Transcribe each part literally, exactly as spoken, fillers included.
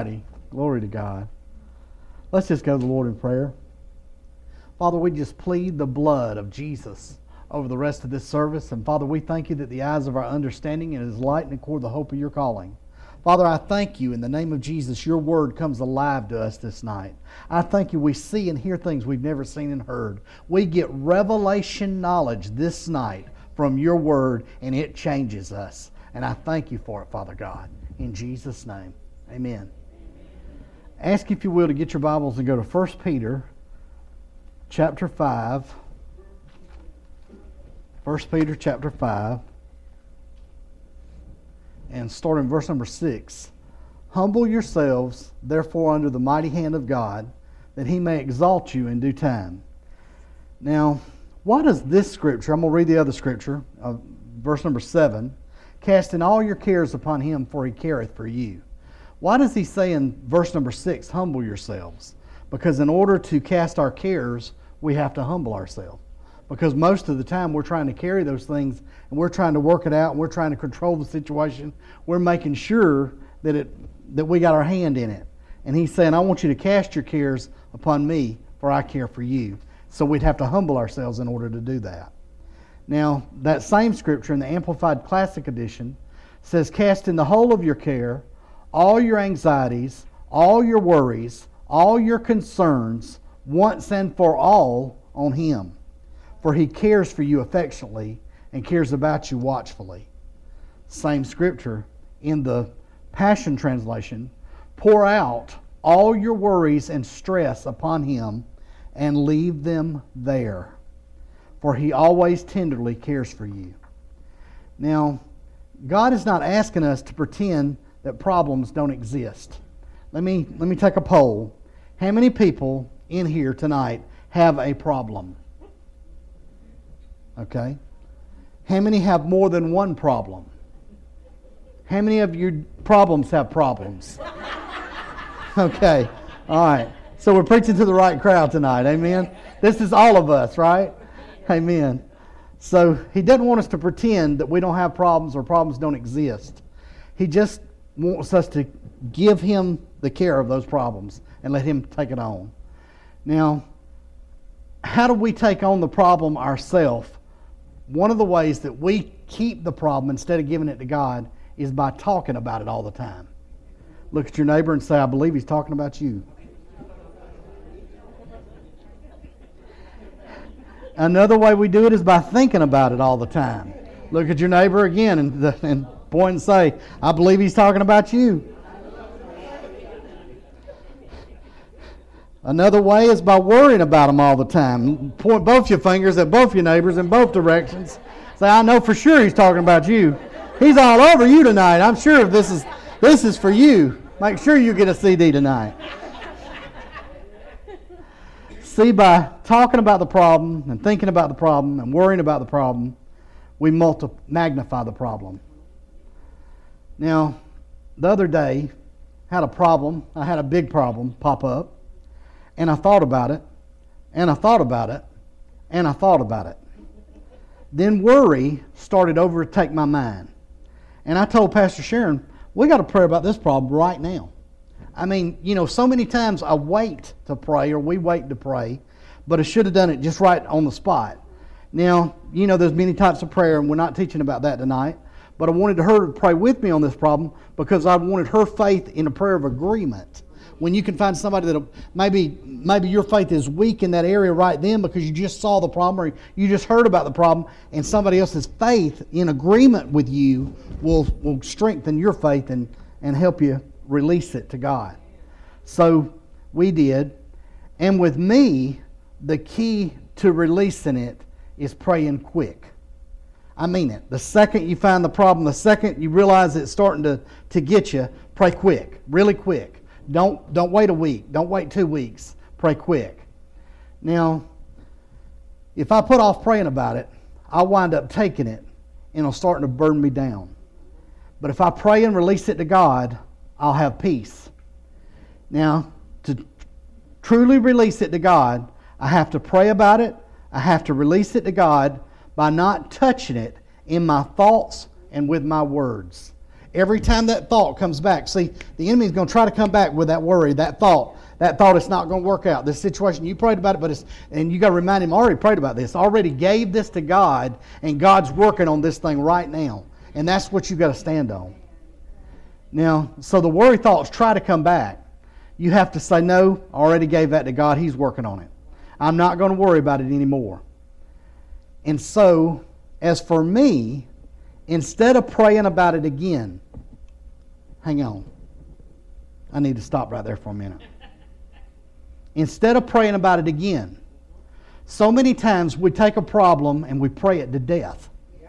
righty. Glory to God. Let's just go to the Lord in prayer. Father, we just plead the blood of Jesus over the rest of this service. And Father, we thank you that the eyes of our understanding is light and accord the hope of your calling. Father, I thank you in the name of Jesus, your word comes alive to us this night. I thank you we see and hear things we've never seen and heard. We get revelation knowledge this night from your word, and it changes us. And I thank you for it, Father God. In Jesus' name, amen. Ask, if you will, to get your Bibles and go to First Peter chapter five. First Peter chapter five. And start in verse number six. Humble yourselves, therefore, under the mighty hand of God, that he may exalt you in due time. Now, why does this scripture, I'm going to read the other scripture, uh, verse number seven, casting all your cares upon him, for he careth for you. Why does he say in verse number six, humble yourselves? Because in order to cast our cares, we have to humble ourselves. Because most of the time we're trying to carry those things and we're trying to work it out and we're trying to control the situation. We're making sure that it that we got our hand in it. And he's saying, I want you to cast your cares upon me, for I care for you. So we'd have to humble ourselves in order to do that. Now, that same scripture in the Amplified Classic Edition says, cast in the whole of your care, all your anxieties, all your worries, all your concerns, once and for all on him. For he cares for you affectionately and cares about you watchfully. Same scripture in the Passion Translation. Pour out all your worries and stress upon him and leave them there. For he always tenderly cares for you. Now, God is not asking us to pretend that problems don't exist. Let me, let me take a poll. How many people in here tonight have a problem? Okay. How many have more than one problem? How many of your problems have problems? Okay. All right. So we're preaching to the right crowd tonight. Amen. This is all of us, right? Amen. So he doesn't want us to pretend that we don't have problems or problems don't exist. He just wants us to give him the care of those problems and let him take it on. Now, how do we take on the problem ourselves? One of the ways that we keep the problem instead of giving it to God is by talking about it all the time. Look at your neighbor and say, I believe he's talking about you. Another way we do it is by thinking about it all the time. Look at your neighbor again and, and point and say, I believe he's talking about you. Another way is by worrying about them all the time. Point both your fingers at both your neighbors in both directions. Say, I know for sure he's talking about you. He's all over you tonight. I'm sure this is this is for you. Make sure you get a C D tonight. See, by talking about the problem and thinking about the problem and worrying about the problem, we multi- magnify the problem. Now, the other day, I had a problem. I had a big problem pop up. And I thought about it, and I thought about it, and I thought about it. Then worry started to overtake my mind. And I told Pastor Sharon, we got to pray about this problem right now. I mean, you know, so many times I wait to pray, or we wait to pray, but I should have done it just right on the spot. Now, you know, there's many types of prayer, and we're not teaching about that tonight, but I wanted her to pray with me on this problem because I wanted her faith in a prayer of agreement. When you can find somebody that maybe maybe your faith is weak in that area right then because you just saw the problem or you just heard about the problem, and somebody else's faith in agreement with you will, will strengthen your faith and, and help you release it to God. So we did. And with me, the key to releasing it is praying quick. I mean it. The second you find the problem, the second you realize it's starting to, to get you, pray quick, really quick. Don't don't wait a week. Don't wait two weeks. Pray quick. Now, if I put off praying about it, I'll wind up taking it and it'll start to burn me down. But if I pray and release it to God, I'll have peace. Now, to truly release it to God, I have to pray about it. I have to release it to God by not touching it in my thoughts and with my words. Every time that thought comes back, see, the enemy is going to try to come back with that worry, that thought. That thought it's not going to work out. This situation, you prayed about it, but it's, and you got to remind him, I already prayed about this. I already gave this to God, and God's working on this thing right now. And that's what you got to stand on. Now, so the worry thoughts try to come back. You have to say, no, I already gave that to God. He's working on it. I'm not going to worry about it anymore. And so, as for me, instead of praying about it again, hang on. I need to stop right there for a minute. Instead of praying about it again, so many times we take a problem and we pray it to death.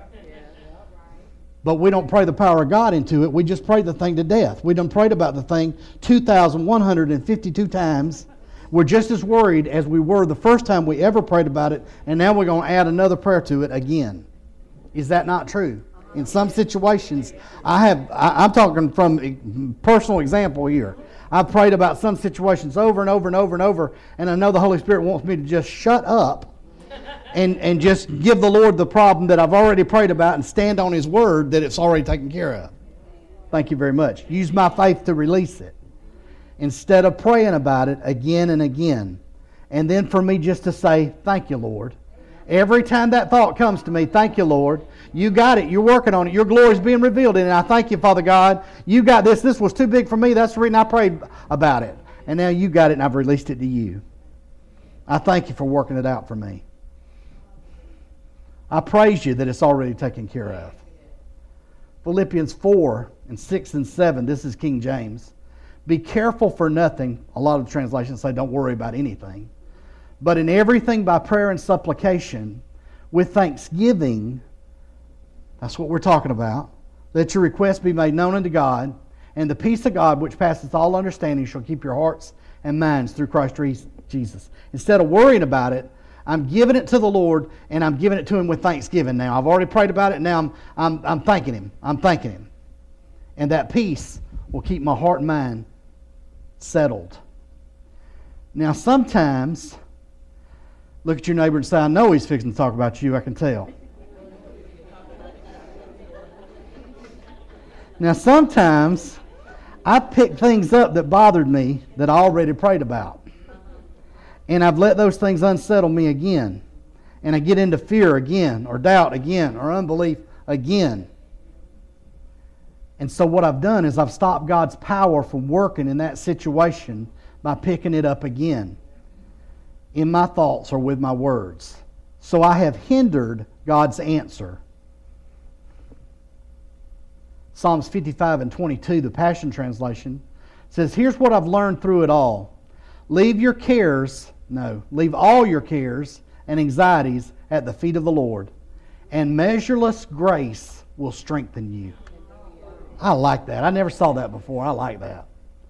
But we don't pray the power of God into it. We just pray the thing to death. We done prayed about the thing two thousand one hundred fifty-two times. We're just as worried as we were the first time we ever prayed about it, and now we're going to add another prayer to it again. Is that not true? In some situations, I have, I, I'm talking from a personal example here. I've prayed about some situations over and over and over and over, and I know the Holy Spirit wants me to just shut up and, and just give the Lord the problem that I've already prayed about and stand on His Word that it's already taken care of. Thank you very much. Use my faith to release it instead of praying about it again and again. And then for me just to say, thank you, Lord. Every time that thought comes to me, thank you, Lord. You got it. You're working on it. Your glory is being revealed in it. I thank you, Father God. You got this. This was too big for me. That's the reason I prayed about it. And now you got it and I've released it to you. I thank you for working it out for me. I praise you that it's already taken care of. Philippians four and six and seven. This is King James. Be careful for nothing. A lot of translations say don't worry about anything. But in everything by prayer and supplication, with thanksgiving, that's what we're talking about, let your requests be made known unto God, and the peace of God, which passeth all understanding, shall keep your hearts and minds through Christ Jesus. Instead of worrying about it, I'm giving it to the Lord, and I'm giving it to Him with thanksgiving now. I've already prayed about it, now I'm, I'm, I'm thanking Him. I'm thanking Him. And that peace will keep my heart and mind settled. Now sometimes, look at your neighbor and say, I know he's fixing to talk about you, I can tell. Now sometimes, I pick things up that bothered me that I already prayed about. And I've let those things unsettle me again. And I get into fear again, or doubt again, or unbelief again. And so what I've done is I've stopped God's power from working in that situation by picking it up again in my thoughts or with my words. So I have hindered God's answer. Psalms fifty-five and twenty-two, the Passion Translation, says, here's what I've learned through it all. Leave your cares, no, leave all your cares and anxieties at the feet of the Lord, and measureless grace will strengthen you. I like that. I never saw that before. I like that.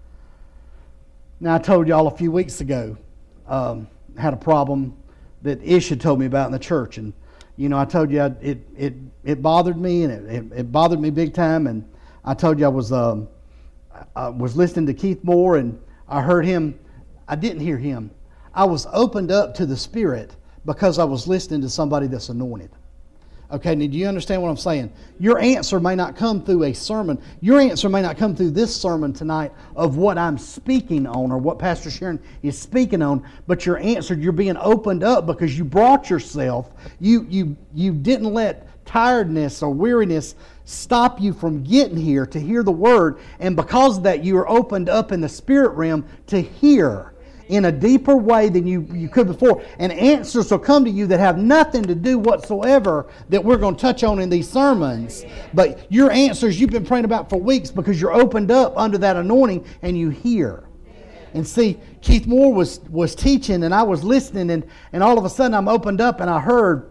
Now, I told y'all a few weeks ago, um, had a problem that Ish had told me about in the church, and you know, I told you I, it it it bothered me, and it, it, it bothered me big time. And I told you I was um, I was listening to Keith Moore, and I heard him. I didn't hear him. I was opened up to the Spirit because I was listening to somebody that's anointed. Okay, now do you understand what I'm saying? Your answer may not come through a sermon. Your answer may not come through this sermon tonight of what I'm speaking on or what Pastor Sharon is speaking on, but your answer, you're being opened up because you brought yourself. You, you, you didn't let tiredness or weariness stop you from getting here to hear the Word, and because of that, you are opened up in the spirit realm to hear in a deeper way than you, you could before. And answers will come to you that have nothing to do whatsoever that we're going to touch on in these sermons. But your answers you've been praying about for weeks because you're opened up under that anointing and you hear. And see, Keith Moore was, was teaching and I was listening, and, and all of a sudden I'm opened up and I heard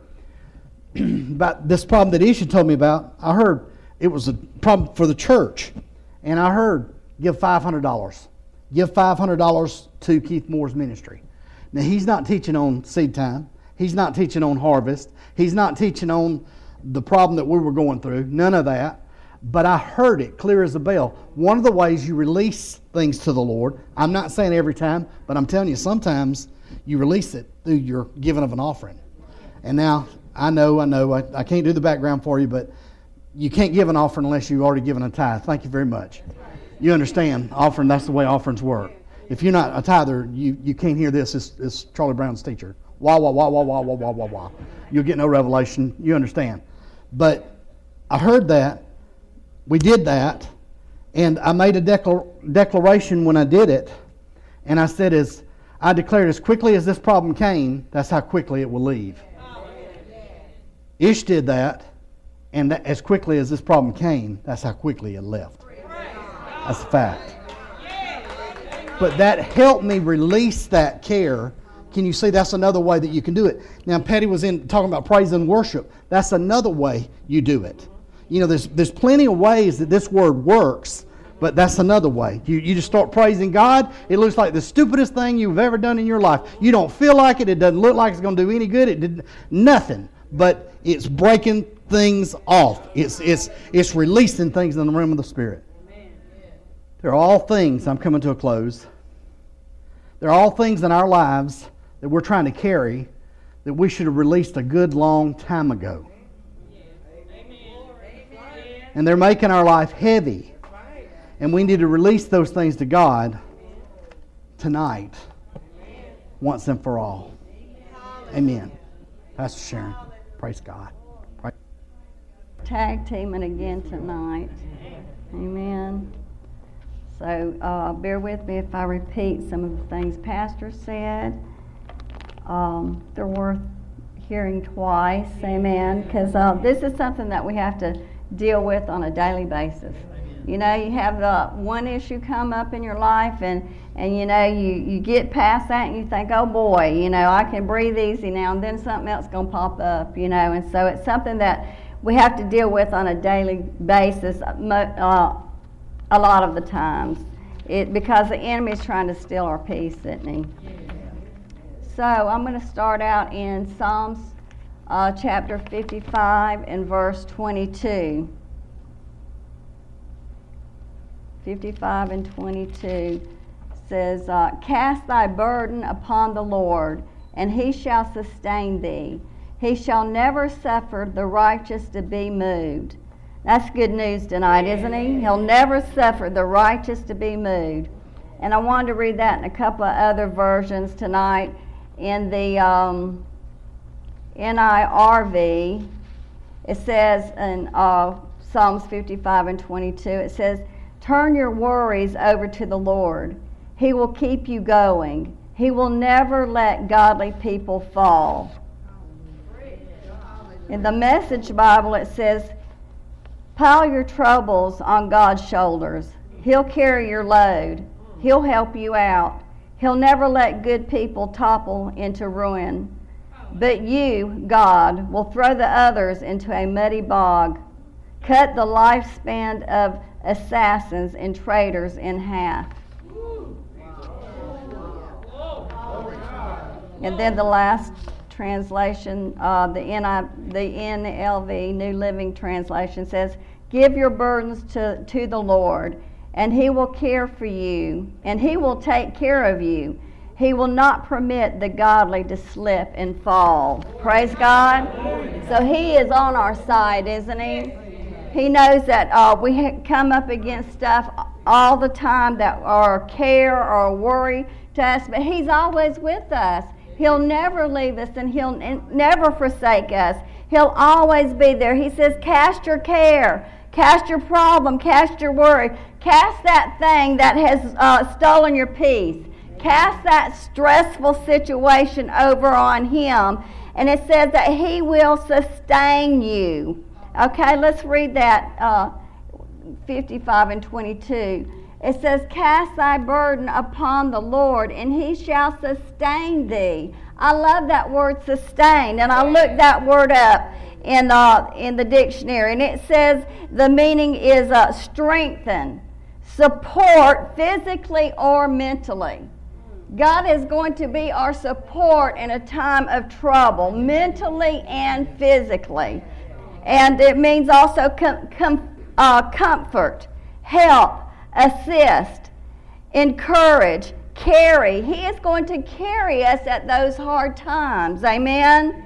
about this problem that Isha told me about. I heard it was a problem for the church. And I heard, give five hundred dollars. Give five hundred dollars to Keith Moore's ministry. Now, he's not teaching on seed time. He's not teaching on harvest. He's not teaching on the problem that we were going through. None of that. But I heard it clear as a bell. One of the ways you release things to the Lord, I'm not saying every time, but I'm telling you, sometimes you release it through your giving of an offering. And now, I know, I know, I, I can't do the background for you, but you can't give an offering unless you've already given a tithe. Thank you very much. You understand, offering, that's the way offerings work. If you're not a tither, you, you can't hear this. It's, it's Charlie Brown's teacher. Wah, wah, wah, wah, wah, wah, wah, wah, wah. You'll get no revelation. You understand. But I heard that. We did that. And I made a declar- declaration when I did it. And I said, as I declared, as quickly as this problem came, that's how quickly it will leave. Ish did that. And that, as quickly as this problem came, that's how quickly it left. That's a fact. But that helped me release that care. Can you see that's another way that you can do it? Now, Patty was in talking about praise and worship. That's another way you do it. You know, there's there's plenty of ways that this word works, but that's another way. You you just start praising God. It looks like the stupidest thing you've ever done in your life. You don't feel like it. It doesn't look like it's going to do any good. It did nothing. But it's breaking things off. It's it's it's releasing things in the realm of the Spirit. They're all things, I'm coming to a close. They're all things in our lives that we're trying to carry that we should have released a good long time ago. And they're making our life heavy. And we need to release those things to God tonight, once and for all. Amen. Pastor Sharon, praise God. Praise. Tag teaming again tonight. Amen. So uh, bear with me if I repeat some of the things Pastor said. Um, they're worth hearing twice, amen, because uh, this is something that we have to deal with on a daily basis. You know, you have uh, one issue come up in your life, and, and you know, you, you get past that and you think, oh boy, you know, I can breathe easy now, and then something else is going to pop up, you know, and so it's something that we have to deal with on a daily basis. Uh, A lot of the times, it, because the enemy is trying to steal our peace, isn't he? So I'm going to start out in Psalms uh, chapter fifty-five and verse twenty-two. fifty-five and twenty-two says, uh, "Cast thy burden upon the Lord, and he shall sustain thee. He shall never suffer the righteous to be moved." That's good news tonight, isn't he? He'll never suffer the righteous to be moved. And I wanted to read that in a couple of other versions tonight. In the um, N I R V, it says in uh, Psalms fifty-five and twenty-two, it says, "Turn your worries over to the Lord. He will keep you going. He will never let godly people fall." In the Message Bible, it says, "Pile your troubles on God's shoulders. He'll carry your load. He'll help you out. He'll never let good people topple into ruin. But you, God, will throw the others into a muddy bog, cut the lifespan of assassins and traitors in half." And then the last translation, uh, the, N I, the N L V, New Living Translation, says, "Give your burdens to, to the Lord, and he will care for you, and he will take care of you. He will not permit the godly to slip and fall." Praise God. So he is on our side, isn't he? He knows that uh, we ha- come up against stuff all the time that are care or worry to us, but he's always with us. He'll never leave us, and he'll n- never forsake us. He'll always be there. He says, cast your care, cast your problem, cast your worry, cast that thing that has uh, stolen your peace. Cast that stressful situation over on him. And it says that he will sustain you. Okay, let's read that, uh, fifty-five and twenty-two. It says, "Cast thy burden upon the Lord, and he shall sustain thee." I love that word sustain, and I looked that word up in, uh, in the dictionary, and it says the meaning is uh, strengthen, support physically or mentally. God is going to be our support in a time of trouble, mentally and physically. And it means also com- com- uh, comfort, help, assist, encourage, carry. He is going to carry us at those hard times. Amen?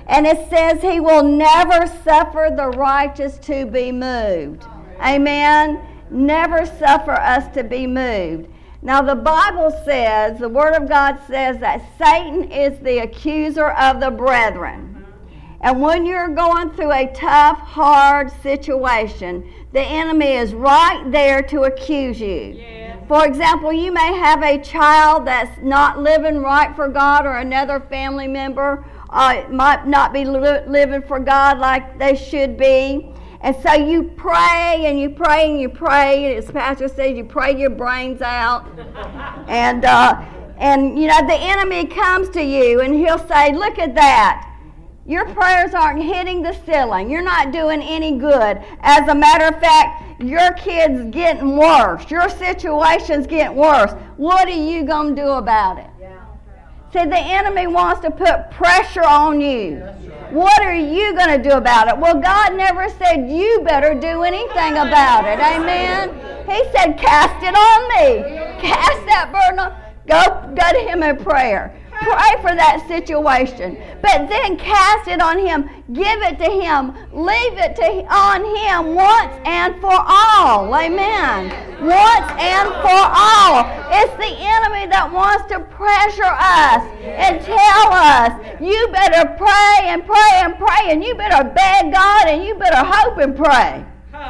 And it says he will never suffer the righteous to be moved. Amen? Never suffer us to be moved. Now the Bible says, the Word of God says that Satan is the accuser of the brethren. And when you're going through a tough, hard situation, the enemy is right there to accuse you. Yeah. For example, you may have a child that's not living right for God, or another family member uh, might not be li- living for God like they should be. And so you pray and you pray and you pray. As Pastor says, you pray your brains out. and, uh, and, you know, the enemy comes to you and he'll say, look at that. Your prayers aren't hitting the ceiling. You're not doing any good. As a matter of fact, your kid's getting worse. Your situation's getting worse. What are you going to do about it? See, the enemy wants to put pressure on you. What are you going to do about it? Well, God never said you better do anything about it. Amen? He said, cast it on me. Cast that burden on. Go, go to him in prayer. Pray for that situation. But then cast it on him. Give it to him. Leave it to on him once and for all. Amen. Once and for all. It's the enemy that wants to pressure us and tell us, you better pray and pray and pray, and you better beg God, and you better hope and pray.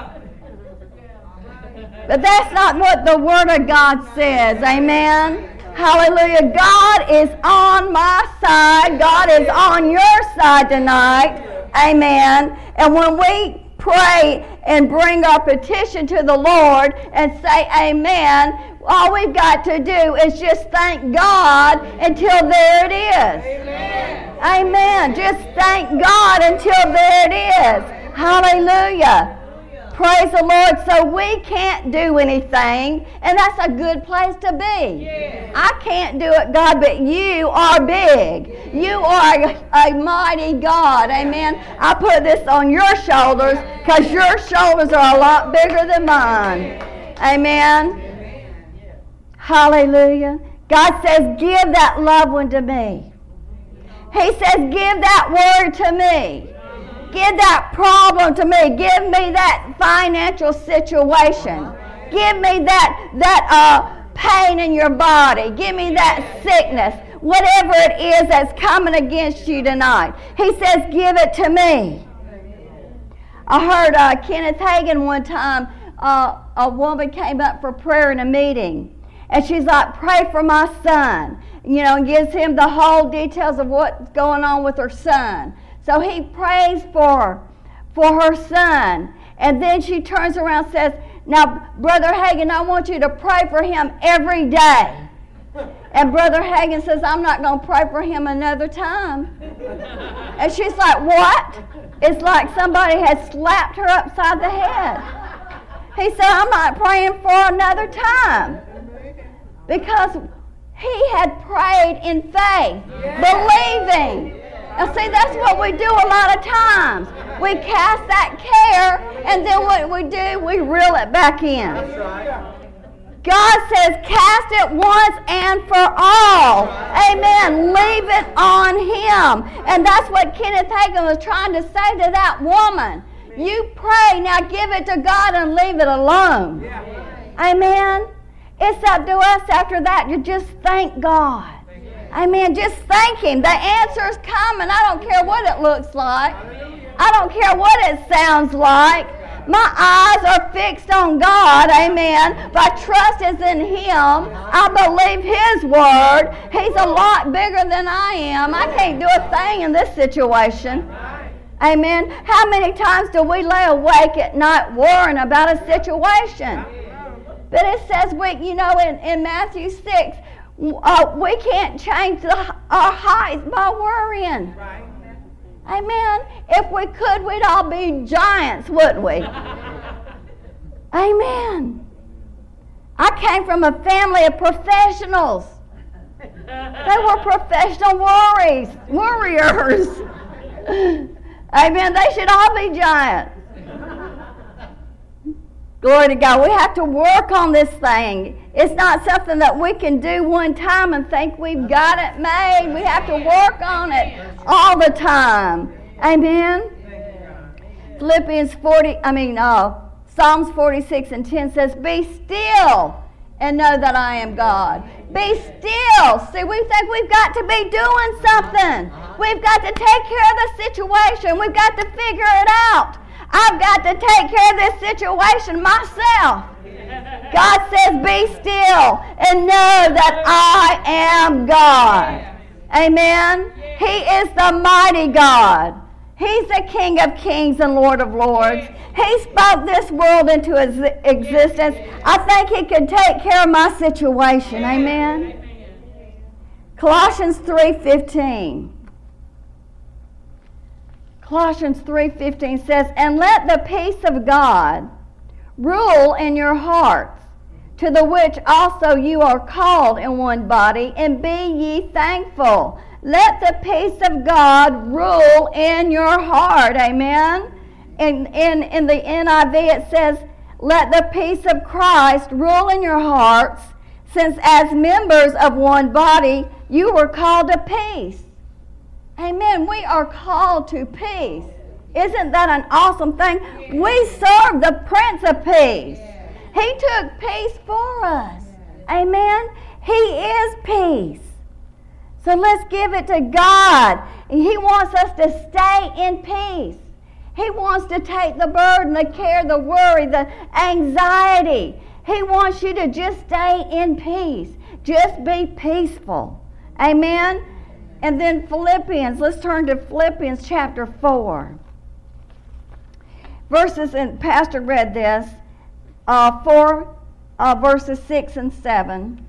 But that's not what the Word of God says. Amen. Hallelujah. God is on my side. God is on your side tonight. Amen. And when we pray and bring our petition to the Lord and say amen, all we've got to do is just thank God until there it is. Amen. Amen. Just thank God until there it is. Hallelujah. Praise the Lord. So we can't do anything, and that's a good place to be. Yeah. I can't do it, God, but you are big. You are a, a mighty God. Amen. I put this on your shoulders because your shoulders are a lot bigger than mine. Amen. Hallelujah. God says, give that loved one to me. He says, give that word to me. Give that problem to me. Give me that financial situation. Give me that that uh, pain in your body. Give me that sickness. Whatever it is that's coming against you tonight. He says, give it to me. I heard uh, Kenneth Hagin one time, uh, a woman came up for prayer in a meeting. And she's like, pray for my son. You know, and gives him the whole details of what's going on with her son. So he prays for, for her son. And then she turns around and says, now, Brother Hagin, I want you to pray for him every day. And Brother Hagin says, I'm not going to pray for him another time. And she's like, what? It's like somebody had slapped her upside the head. He said, I'm not praying for another time. Because he had prayed in faith, believing. Now see, that's what we do a lot of times. We cast that care, and then what we do, we reel it back in. God says, cast it once and for all. Amen. Leave it on him. And that's what Kenneth Hagin was trying to say to that woman. You pray, now give it to God and leave it alone. Amen. It's up to us after that to just thank God. Amen. Just thank him. The answer's coming. I don't care what it looks like. I don't care what it sounds like. My eyes are fixed on God. Amen. My trust is in him. I believe his word. He's a lot bigger than I am. I can't do a thing in this situation. Amen. How many times do we lay awake at night worrying about a situation? But it says, we, you know, in, in Matthew six, Uh, we can't change the, our height by worrying. Right. Amen. If we could, we'd all be giants, wouldn't we? Amen. I came from a family of professionals. They were professional worries, warriors. Amen. They should all be giants. Glory to God. We have to work on this thing. It's not something that we can do one time and think we've got it made. We have to work on it all the time. Amen? Philippians forty, I mean, uh, Psalms forty-six and ten says, be still and know that I am God. Be still. See, we think we've got to be doing something. We've got to take care of the situation. We've got to figure it out. I've got to take care of this situation myself. God says, be still and know that I am God. Amen? He is the mighty God. He's the King of kings and Lord of lords. He spoke this world into existence. I think he could take care of my situation. Amen? Colossians three fifteen. Colossians three fifteen says, and let the peace of God rule in your hearts, to the which also you are called in one body, and be ye thankful. Let the peace of God rule in your heart. Amen? In, in, in the N I V it says, let the peace of Christ rule in your hearts, since as members of one body you were called to peace. Amen. We are called to peace. Isn't that an awesome thing? We serve the Prince of Peace. He took peace for us. Amen. He is peace. So let's give it to God. He wants us to stay in peace. He wants to take the burden, the care, the worry, the anxiety. He wants you to just stay in peace. Just be peaceful. Amen. And then Philippians, let's turn to Philippians chapter four. Verses, and Pastor read this, uh, four uh, verses six and seven.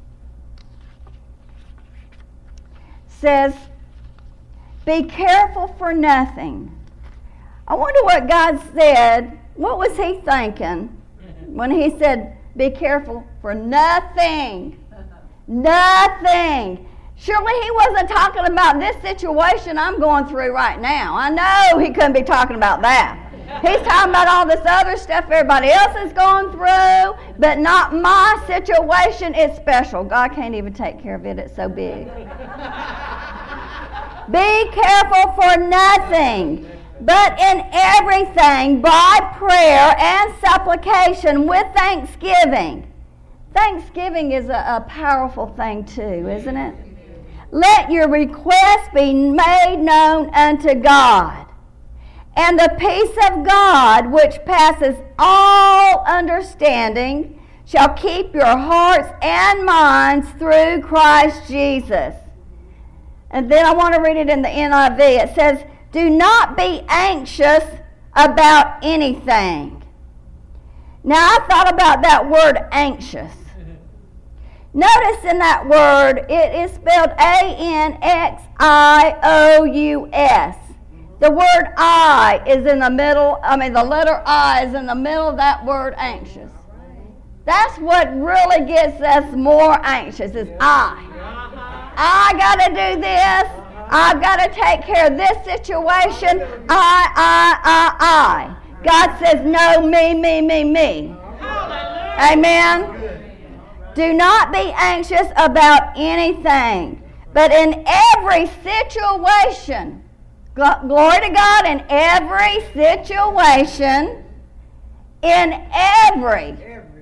Says, be careful for nothing. I wonder what God said. What was he thinking when he said, be careful for nothing? Nothing. Surely he wasn't talking about this situation I'm going through right now. I know he couldn't be talking about that. He's talking about all this other stuff everybody else is going through, but not my situation. It's special. God can't even take care of it. It's so big. Be careful for nothing, but in everything by prayer and supplication with thanksgiving. Thanksgiving is a, a powerful thing too, isn't it? Let your requests be made known unto God. And the peace of God, which passes all understanding, shall keep your hearts and minds through Christ Jesus. And then I want to read it in the N I V. It says, do not be anxious about anything. Now, I thought about that word anxious. Notice in that word, it is spelled A N X I O U S. The word I is in the middle, I mean the letter I is in the middle of that word anxious. That's what really gets us more anxious is I. I got to do this. I've got to take care of this situation. I, I, I, I. God says no, me, me, me, me. Amen. Do not be anxious about anything, but in every situation, glory to God, in every situation, in every,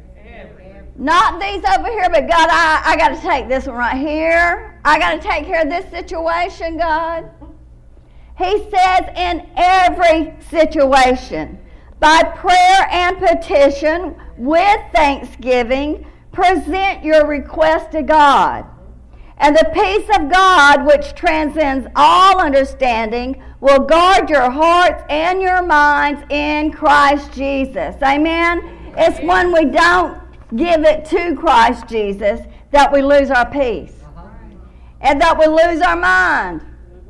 not these over here, but God, I, I got to take this one right here. I got to take care of this situation, God. He says in every situation, by prayer and petition, with thanksgiving, present your request to God. And the peace of God, which transcends all understanding, will guard your hearts and your minds in Christ Jesus. Amen? It's when we don't give it to Christ Jesus that we lose our peace. And that we lose our mind.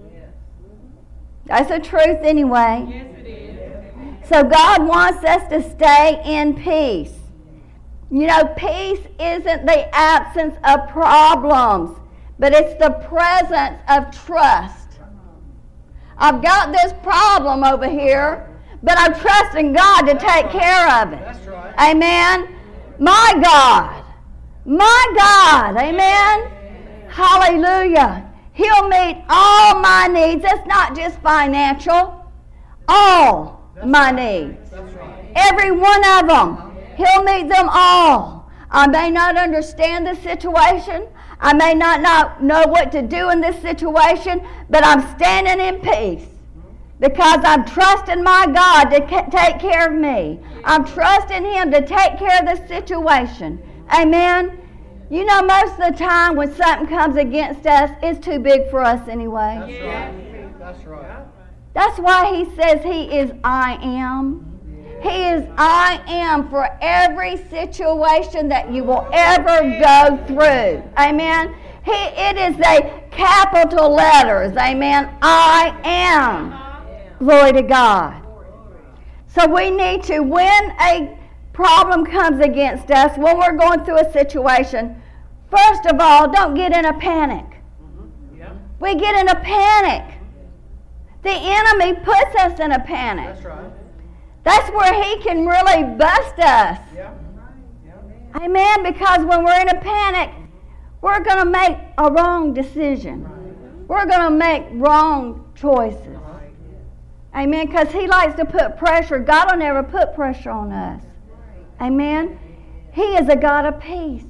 That's the truth anyway. Yes, it is. So God wants us to stay in peace. You know, peace isn't the absence of problems, but it's the presence of trust. I've got this problem over here, but I'm trusting God to take care of it. That's right. Amen. My God. My God. Amen. Hallelujah. He'll meet all my needs. It's not just financial. All my needs. That's right. Every one of them. He'll meet them all. I may not understand the situation. I may not not know what to do in this situation, but I'm standing in peace because I'm trusting my God to ca- take care of me. I'm trusting Him to take care of this situation. Amen. You know, most of the time when something comes against us, it's too big for us anyway. That's right. That's right. That's why He says He is I am. He is I am for every situation that you will ever go through. Amen. He, it is a capital letters. Amen. I am. Glory to God. So we need to, when a problem comes against us, when we're going through a situation, first of all, don't get in a panic. We get in a panic. The enemy puts us in a panic. That's right. That's where he can really bust us. Yeah. Yeah. Amen. Because when we're in a panic, we're going to make a wrong decision. We're going to make wrong choices. Amen. Because he likes to put pressure. God will never put pressure on us. Amen. He is a God of peace.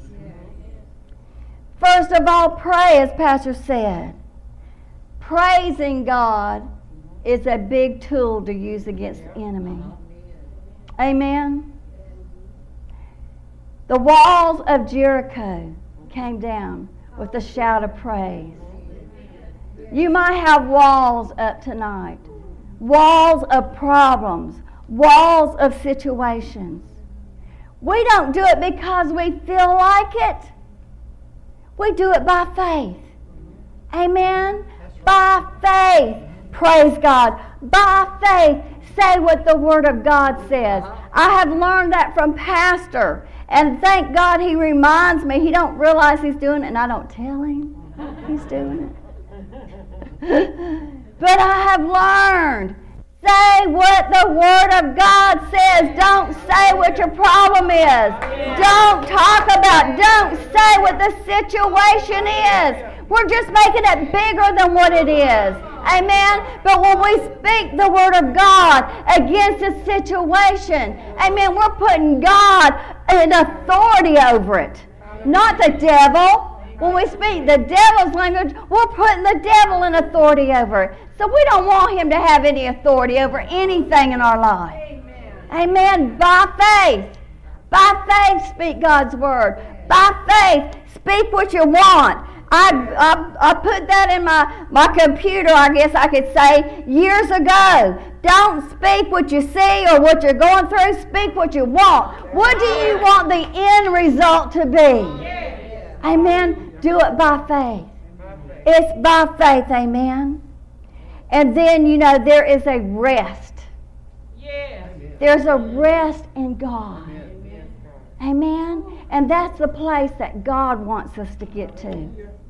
First of all, pray, as Pastor said. Praising God is a big tool to use against the enemy. Amen. The walls of Jericho came down with a shout of praise. You might have walls up tonight. Walls of problems. Walls of situations. We don't do it because we feel like it. We do it by faith. Amen. By faith. Praise God. By faith, say what the Word of God says. I have learned that from Pastor. And thank God he reminds me. He don't realize he's doing it, and I don't tell him he's doing it. But I have learned. Say what the Word of God says. Don't say what your problem is. Don't talk about, don't say what the situation is. We're just making it bigger than what it is. Amen. But when we speak the Word of God against a situation, amen, we're putting God in authority over it. Not the devil. When we speak the devil's language, we're putting the devil in authority over it. So we don't want him to have any authority over anything in our life. Amen. Amen. By faith. By faith, speak God's word. By faith, speak what you want. I, I, I put that in my, my computer, I guess I could say, years ago. Don't speak what you see or what you're going through. Speak what you want. What do you want the end result to be? Amen. Do it by faith. It's by faith, amen. And then, you know, there is a rest. There's a rest in God. Amen. And that's the place that God wants us to get to.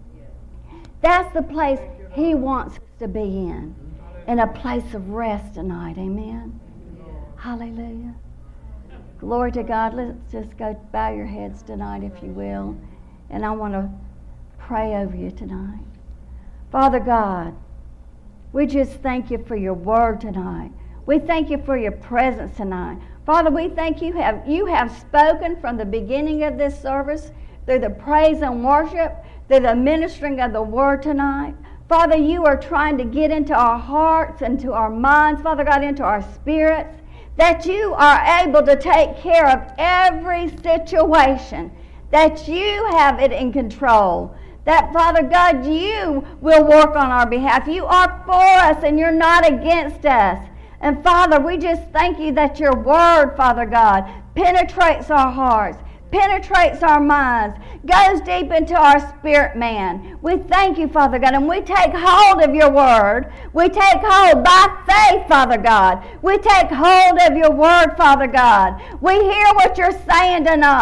That's the place He wants us to be in. In a place of rest tonight. Amen. Hallelujah. Glory to God. Let's just go bow your heads tonight, if you will. And I want to pray over you tonight. Father God, we just thank you for your word tonight. We thank you for your presence tonight. Father, we thank you have you have spoken from the beginning of this service through the praise and worship, through the ministering of the word tonight. Father, you are trying to get into our hearts, into our minds, Father God, into our spirits, that you are able to take care of every situation, that you have it in control. That, Father God, you will work on our behalf. You are for us and you're not against us. And, Father, we just thank you that your word, Father God, penetrates our hearts, penetrates our minds, goes deep into our spirit man. We thank you, Father God, and we take hold of your word. We take hold by faith, Father God. We take hold of your word, Father God. We hear what you're saying tonight.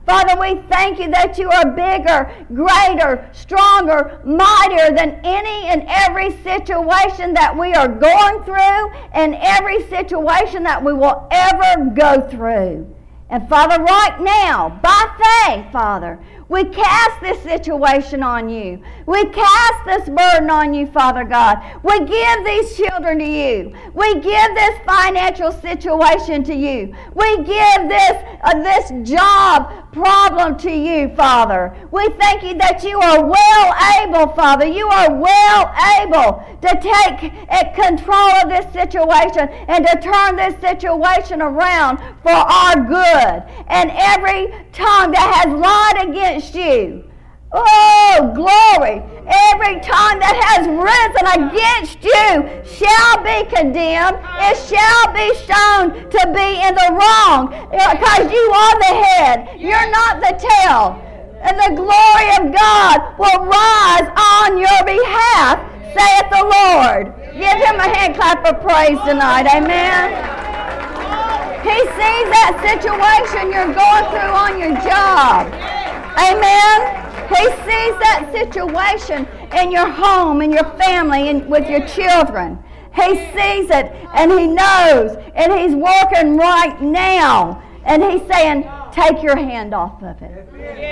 Father, we thank you that you are bigger, greater, stronger, mightier than any and every situation that we are going through and every situation that we will ever go through. And Father, right now, by faith, Father, we cast this situation on you. We cast this burden on you, Father God. We give these children to you. We give this financial situation to you. We give this, uh, this job problem to you, Father. We thank you that you are well able, Father. You are well able to take uh, control of this situation and to turn this situation around for our good. And every tongue that has lied against you, oh, glory, every tongue that has risen against you shall be condemned. It shall be shown to be in the wrong, because you are the head. You're not the tail. And the glory of God will rise on your behalf, saith the Lord. Give him a hand clap of praise tonight. Amen. He sees that situation you're going through on your job. Amen. He sees that situation in your home, in your family, and with your children. He sees it, and he knows, and he's working right now. And he's saying, take your hand off of it.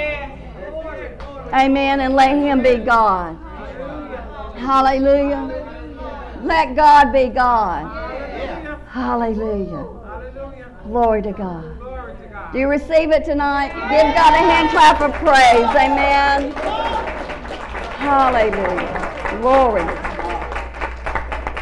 Amen. And let him be God. Hallelujah. Let God be God. Hallelujah. Glory to God. Do you receive it tonight? Give God a hand clap of praise. Amen. Hallelujah. Glory.